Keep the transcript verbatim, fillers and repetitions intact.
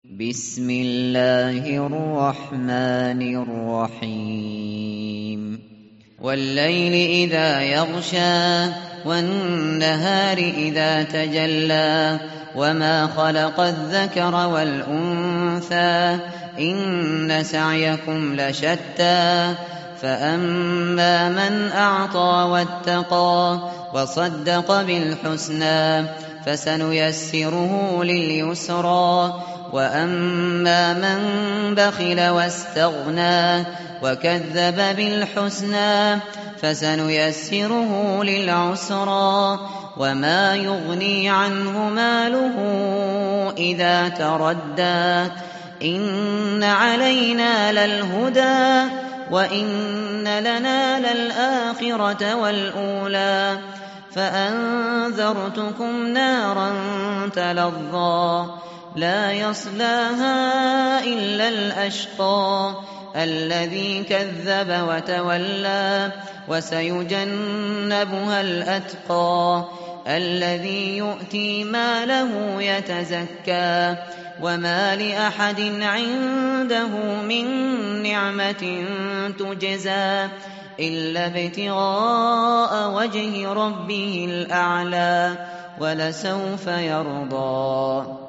بسم الله الرحمن الرحيم والليل إذا يغشى والنهار إذا تجلى وما خلق الذكر والأنثى إن سعيكم لشتى فأما من أعطى واتقى وصدق بالحسنى فسنيسره لليسرى وأما من بخل واستغنى وكذب بالحسنى فسنيسره للعسرى وما يغني عنه ماله إذا تردى إن علينا للهدى وإن لنا للآخرة والأولى فأنذرتكم نارا تلظى لا يصلاها إلا الأشقى الذي كذب وتولى وسيجنبها الأتقى الذي يؤتي ماله يتزكى وما لأحد عنده من نعمة تجزى إلا ابتغاء وجه ربه الأعلى ولسوف يرضى.